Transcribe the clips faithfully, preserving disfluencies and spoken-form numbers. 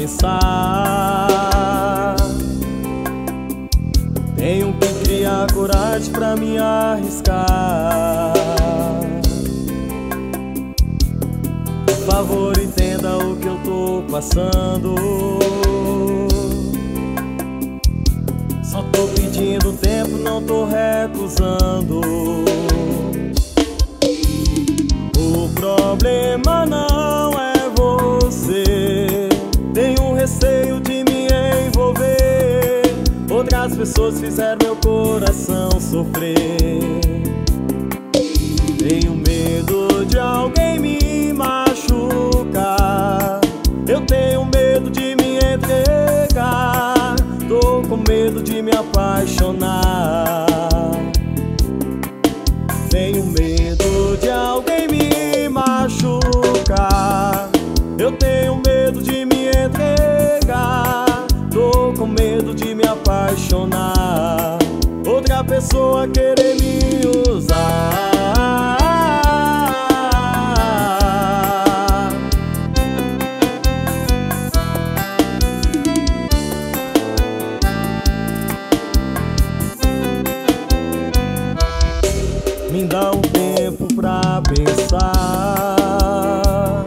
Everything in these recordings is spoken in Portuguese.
pensar. Tenho que criar coragem pra me arriscar. Por favor, entenda o que eu tô passando. Só tô pedindo tempo, não tô recusando. O problema não é você. Tenho receio de me envolver. Outras pessoas fizeram meu coração sofrer. Tenho medo de alguém me machucar. Eu tenho medo de me entregar. Tô com medo de me apaixonar. Tenho medo de alguém me machucar. Eu tenho medo de me entregar. Tô com medo de me apaixonar. Outra pessoa querer me usar. Me dá um tempo pra pensar.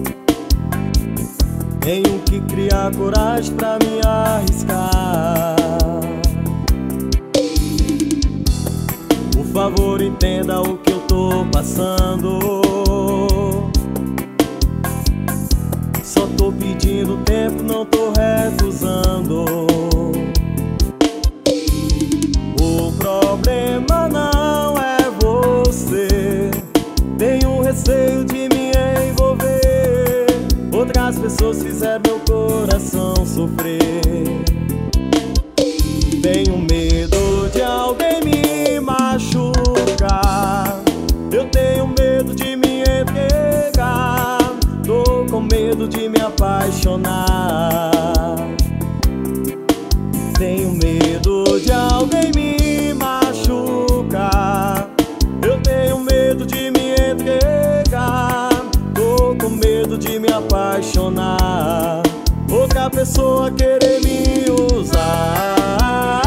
Tenho que criar coragem pra me arriscar. Por favor, entenda o que eu tô passando. Só tô pedindo tempo, não tô recusando. O problema não é você. Tenho receio de me envolver. Outras pessoas fizeram meu coração sofrer. Tenho medo de alguém me machucar. Eu tenho medo de me entregar. Tô com medo de me apaixonar. Tenho medo de alguém me machucar. Eu tenho medo de me entregar. Tô com medo de me apaixonar. Outra pessoa querer me usar.